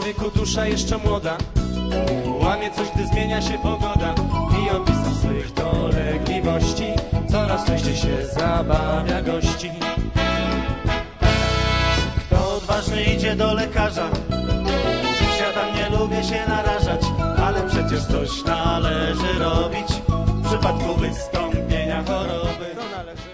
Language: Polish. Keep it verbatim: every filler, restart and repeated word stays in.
człowieku dusza jeszcze młoda, łamie coś, gdy zmienia się pogoda. I opisem swych dolegliwości coraz częściej się zabawia gości. Kto odważny idzie do lekarza, ja tam nie lubię się narażać, ale przecież coś należy robić w przypadku wystąpienia choroby. No należy.